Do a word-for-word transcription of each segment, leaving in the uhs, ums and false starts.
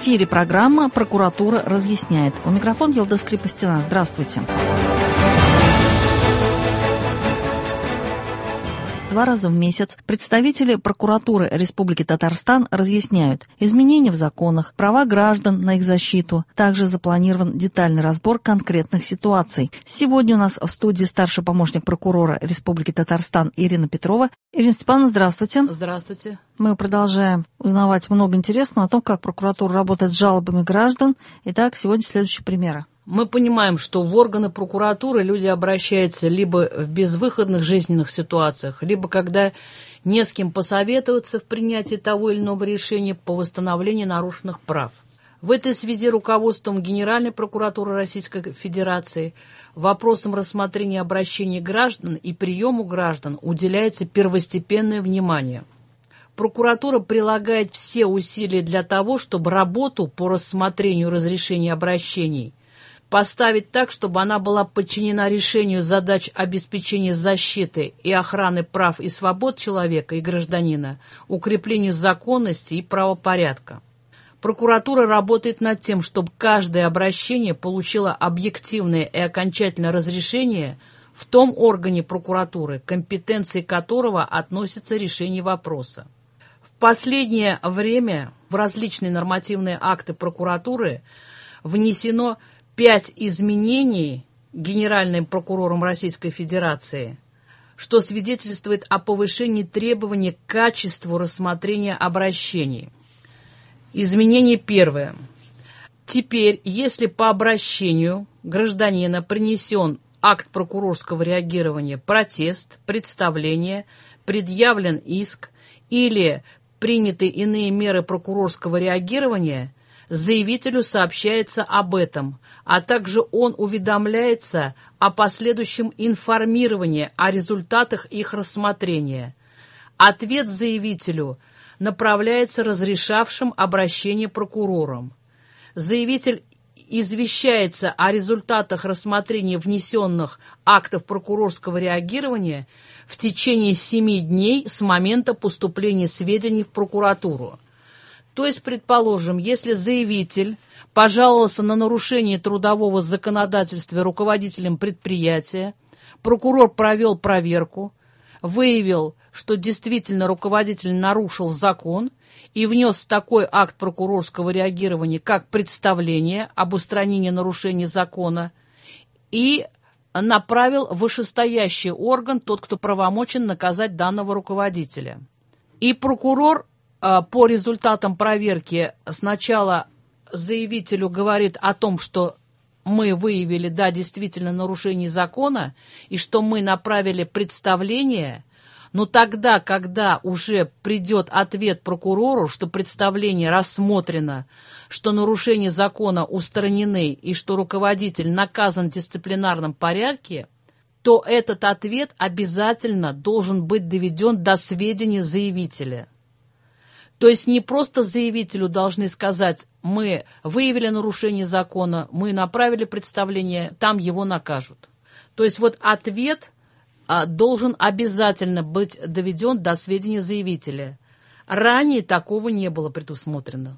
эфире программа «Прокуратура разъясняет». У микрофона Елдыс Крепостина. Здравствуйте. Два раза в месяц представители прокуратуры Республики Татарстан разъясняют изменения в законах, права граждан на их защиту. Также запланирован детальный разбор конкретных ситуаций. Сегодня у нас в студии старший помощник прокурора Республики Татарстан Ирина Петрова. Ирина Степановна, здравствуйте. Здравствуйте. Мы продолжаем узнавать много интересного о том, как прокуратура работает с жалобами граждан. Итак, сегодня следующие примеры. Мы понимаем, что в органы прокуратуры люди обращаются либо в безвыходных жизненных ситуациях, либо когда не с кем посоветоваться в принятии того или иного решения по восстановлению нарушенных прав. В этой связи руководством Генеральной прокуратуры Российской Федерации вопросам рассмотрения обращений граждан и приему граждан уделяется первостепенное внимание. Прокуратура прилагает все усилия для того, чтобы работу по рассмотрению разрешения обращений поставить так, чтобы она была подчинена решению задач обеспечения защиты и охраны прав и свобод человека и гражданина, укреплению законности и правопорядка. Прокуратура работает над тем, чтобы каждое обращение получило объективное и окончательное разрешение в том органе прокуратуры, к компетенции которого относится решение вопроса. В последнее время в различные нормативные акты прокуратуры внесено пять изменений Генеральным прокурором Российской Федерации, что свидетельствует о повышении требований к качеству рассмотрения обращений. Изменение первое. Теперь, если по обращению гражданина принесен акт прокурорского реагирования, протест, представление, предъявлен иск или приняты иные меры прокурорского реагирования, заявителю сообщается об этом, а также он уведомляется о последующем информировании о результатах их рассмотрения. Ответ заявителю направляется разрешавшим обращение прокурором. Заявитель извещается о результатах рассмотрения внесенных актов прокурорского реагирования в течение семи дней с момента поступления сведений в прокуратуру. То есть, предположим, если заявитель пожаловался на нарушение трудового законодательства руководителем предприятия, прокурор провел проверку, выявил, что действительно руководитель нарушил закон и внес такой акт прокурорского реагирования, как представление об устранении нарушения закона, и направил в вышестоящий орган, тот, кто правомочен наказать данного руководителя. И прокурор по результатам проверки сначала заявителю говорит о том, что мы выявили, да, действительно нарушение закона, и что мы направили представление, но тогда, когда уже придет ответ прокурору, что представление рассмотрено, что нарушения закона устранены и что руководитель наказан в дисциплинарном порядке, то этот ответ обязательно должен быть доведен до сведения заявителя. То есть не просто заявителю должны сказать: мы выявили нарушение закона, мы направили представление, там его накажут. То есть вот ответ а, должен обязательно быть доведен до сведения заявителя. Ранее такого не было предусмотрено.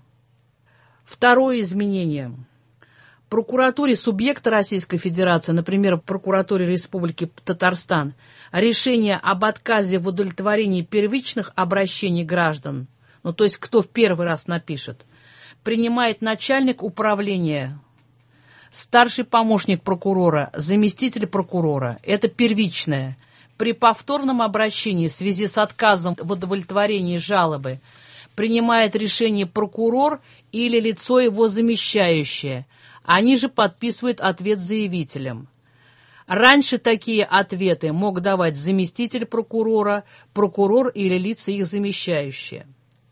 Второе изменение. В прокуратуре субъекта Российской Федерации, например, в прокуратуре Республики Татарстан, решение об отказе в удовлетворении первичных обращений граждан, ну, то есть кто в первый раз напишет, принимает начальник управления, старший помощник прокурора, заместитель прокурора. Это первичное. При повторном обращении в связи с отказом в удовлетворении жалобы принимает решение прокурор или лицо его замещающее. Они же подписывают ответ заявителям. Раньше такие ответы мог давать заместитель прокурора, прокурор или лица их замещающие.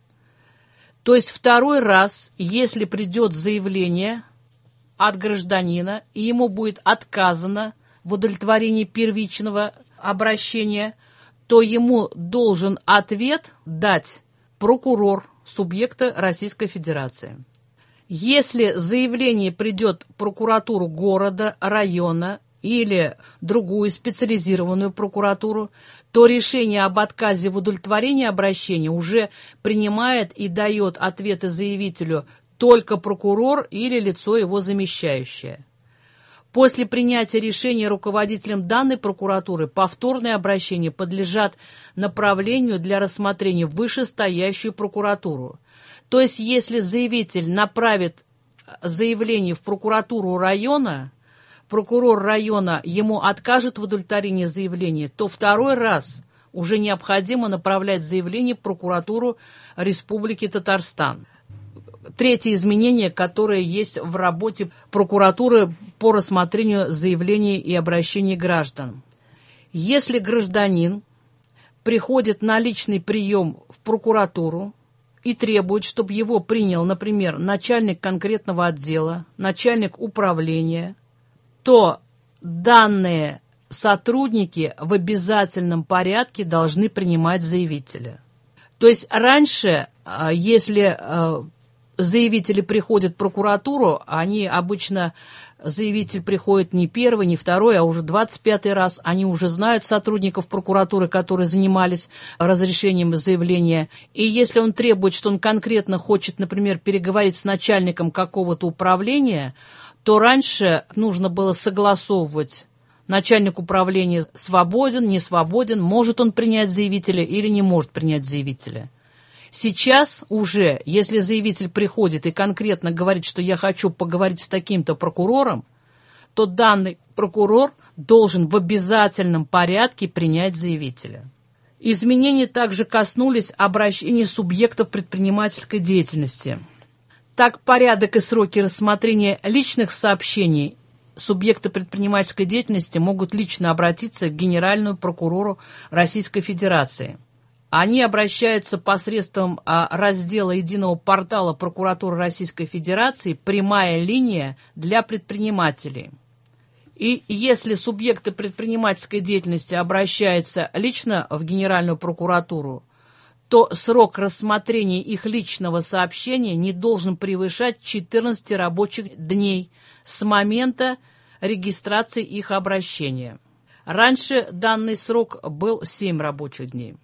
То есть второй раз, если придет заявление от гражданина, и ему будет отказано в удовлетворении первичного обращения, то ему должен ответ дать прокурор субъекта Российской Федерации. Если заявление придет в прокуратуру города, района или другую специализированную прокуратуру, то решение об отказе в удовлетворении обращения уже принимает и дает ответы заявителю только прокурор или лицо его замещающее. После принятия решения руководителем данной прокуратуры повторные обращения подлежат направлению для рассмотрения в вышестоящую прокуратуру. То есть, если заявитель направит заявление в прокуратуру района, прокурор района ему откажет в удовлетворении заявления, то второй раз уже необходимо направлять заявление в прокуратуру Республики Татарстан. Третье изменение, которое есть в работе прокуратуры по рассмотрению заявлений и обращений граждан. Если гражданин приходит на личный прием в прокуратуру и требует, чтобы его принял, например, начальник конкретного отдела, начальник управления, то данные сотрудники в обязательном порядке должны принимать заявителя. То есть раньше, если заявители приходят в прокуратуру, они обычно, заявитель приходит не первый, не второй, а уже двадцать пятый раз, они уже знают сотрудников прокуратуры, которые занимались разрешением заявления, и если он требует, что он конкретно хочет, например, переговорить с начальником какого-то управления, то раньше нужно было согласовывать, начальник управления свободен, не свободен, может он принять заявителя или не может принять заявителя. Сейчас уже, если заявитель приходит и конкретно говорит, что я хочу поговорить с таким-то прокурором, то данный прокурор должен в обязательном порядке принять заявителя. Изменения также коснулись обращений субъектов предпринимательской деятельности. Так, порядок и сроки рассмотрения личных сообщений субъекты предпринимательской деятельности могут лично обратиться к Генеральному прокурору Российской Федерации. Они обращаются посредством раздела единого портала прокуратуры Российской Федерации «Прямая линия для предпринимателей». И если субъекты предпринимательской деятельности обращаются лично в Генеральную прокуратуру, то срок рассмотрения их личного сообщения не должен превышать четырнадцати рабочих дней с момента регистрации их обращения. Раньше данный срок был семь рабочих дней.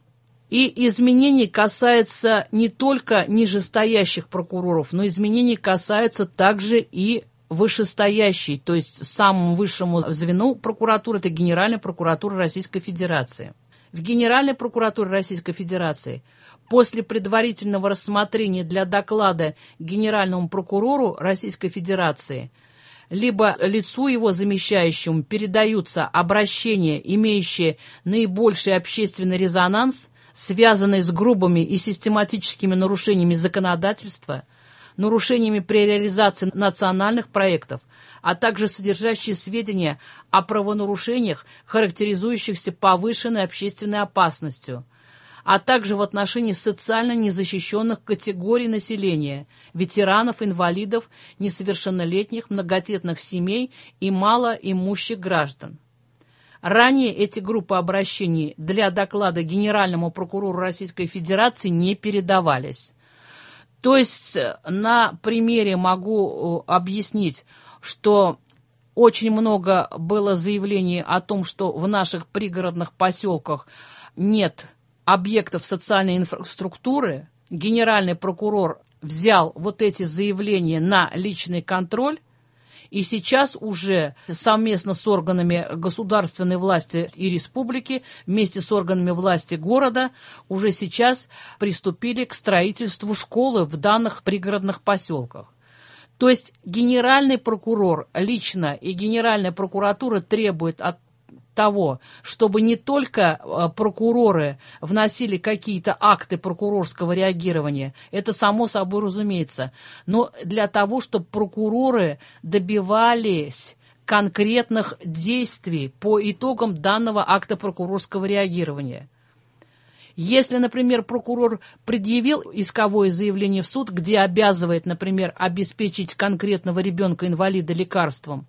И изменений касается не только нижестоящих прокуроров, но изменений касаются также и вышестоящей, то есть самому высшему звену прокуратуры, это Генеральная прокуратура Российской Федерации. В Генеральной прокуратуре Российской Федерации после предварительного рассмотрения для доклада Генеральному прокурору Российской Федерации либо лицу его замещающему передаются обращения, имеющие наибольший общественный резонанс, связанные с грубыми и систематическими нарушениями законодательства, нарушениями при реализации национальных проектов, а также содержащие сведения о правонарушениях, характеризующихся повышенной общественной опасностью, а также в отношении социально незащищенных категорий населения, ветеранов, инвалидов, несовершеннолетних, многодетных семей и малоимущих граждан. Ранее эти группы обращений для доклада Генеральному прокурору Российской Федерации не передавались. То есть на примере могу объяснить, что очень много было заявлений о том, что в наших пригородных поселках нет объектов социальной инфраструктуры. Генеральный прокурор взял вот эти заявления на личный контроль, и сейчас уже совместно с органами государственной власти и республики, вместе с органами власти города, уже сейчас приступили к строительству школы в данных пригородных поселках. То есть генеральный прокурор лично и Генеральная прокуратура требуют от того, чтобы не только прокуроры вносили какие-то акты прокурорского реагирования, это само собой разумеется, но для того, чтобы прокуроры добивались конкретных действий по итогам данного акта прокурорского реагирования. Если, например, прокурор предъявил исковое заявление в суд, где обязывает, например, обеспечить конкретного ребенка-инвалида лекарством,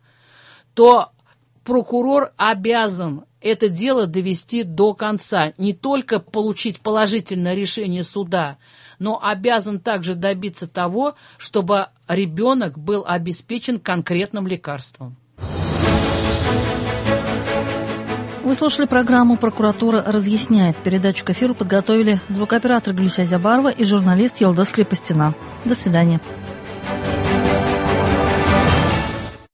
то прокурор обязан это дело довести до конца, не только получить положительное решение суда, но обязан также добиться того, чтобы ребенок был обеспечен конкретным лекарством. Вы слушали программу «Прокуратура разъясняет». Передачу к эфиру подготовили звукооператор Глюся Зябарова и журналист Елдос Крепостина. До свидания.